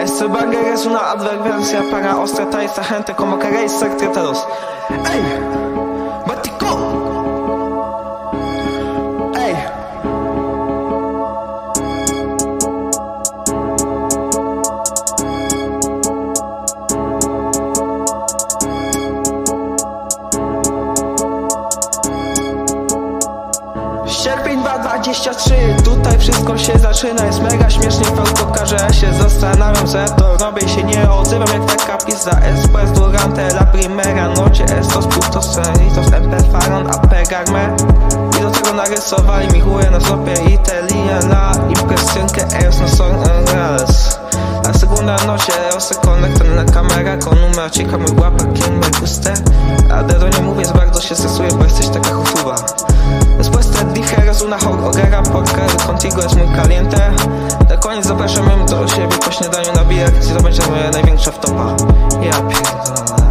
Este banger es una advertencia para ostratar a esta gente como queréis ser tratados. ¡Ey! ¡Batico! ¡Ey! Sierpień 2023, tutaj wszystko się zaczyna. Jest mega śmiesznie, fałko że ja się zastanawiam, że to robię się nie odzywam jak taka pizza. Después durante la primera noche estos putos cenitos empezaron a pegarme y do tego narysowali mi chuje na sobie y te lían la impresión que ellos no son reales. La segunda noche ellos se conectan en la cámara con una chica muy guapa quien me guste. A dedo nie mówię, bardzo się stresuję, bo jesteś taka chutuba. Después te dije, eres una hoguera porque contigo es muy caliente. Na koniec zapraszam ją do siebie po śniadaniu na bilet i to będzie moja największa wtopa. Ja pierdolę.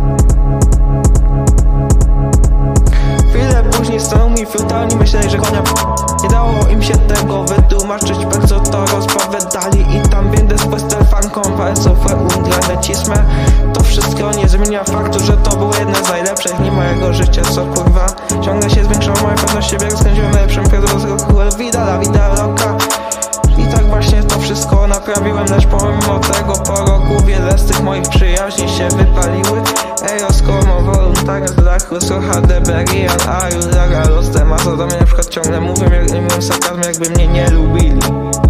Chwilę później stanął mi frutalni, myśleli, że konia. Nie dało im się tego wytłumaczyć, bardzo to rozpowiadali i tam bien después del fan compa, eso fue un grande chisme. To wszystko nie zmienia faktu, że to było jedne z najlepszych dni mojego życia, co kurwa. Ciągle się zwiększała moja pewność siebie, rozkręciłem najlepszym pierdolę z roku, la vida loca. I tak właśnie to wszystko naprawiłem, lecz pomimo tego po roku wiele z tych moich przyjaźni się wypaliły. Ellos como voluntarios de la Cruz Roja deberían ayudar a los demás. O do mnie na przykład ciągle mówią sarkazm, jakby mnie nie lubili.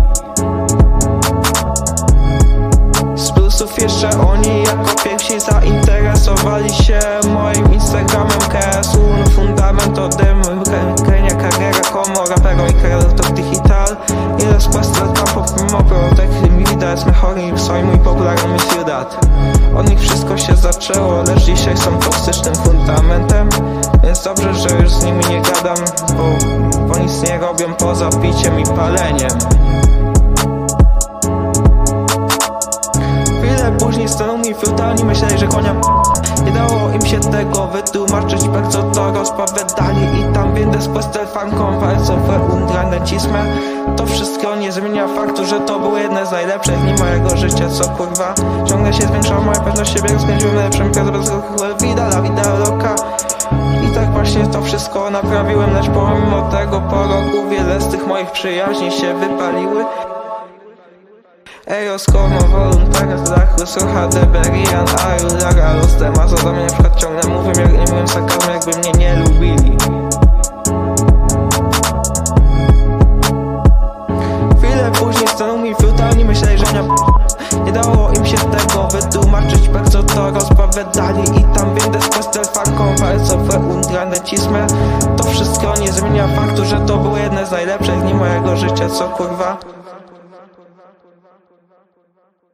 Z plusów jeszcze oni jako pierwsi zainteresowali się moim Instagramem, que es un fundamento de mi pequeña carrera como rapero y creador digital. Y después del campo primo protect mi vida es mejor y soy muy popular en mi ciudad. Od nich wszystko się zaczęło, lecz dzisiaj są toksycznym fundamentem. Więc dobrze, że już z nimi nie gadam, bo nic nie robią poza piciem i paleniem. Chwilę później stanął mi frutalni, myśleli, że konia. Nie dało im się tego wytłumaczyć, bardzo to rozpowiadali i tam bien después del fan compa, eso fue un grande chisme. To wszystko nie zmienia faktu, że to było jedne z najlepszych dni mojego życia, co kurwa. Ciągle się zwiększała moja pewność siebie, rozkręciłem najlepszym pierdolę z roku, la vida loca. I tak właśnie to wszystko naprawiłem, lecz pomimo tego po roku wiele z tych moich przyjaźni się wypaliły. Ellos como voluntarios de la Cruz Roja deberían ayudar a los demás. O do mnie na przykład ciągle mówią sarkazm, jakby mnie nie lubili. Chwilę później stanął mi frutalni, myśleli, że nie dało im się tego wytłumaczyć, bardzo to rozpowiadali i tam bien después del fan compa, eso fue un grande chisme. To wszystko nie zmienia faktu, że to było jedne z najlepszych dni mojego życia, co kurwa.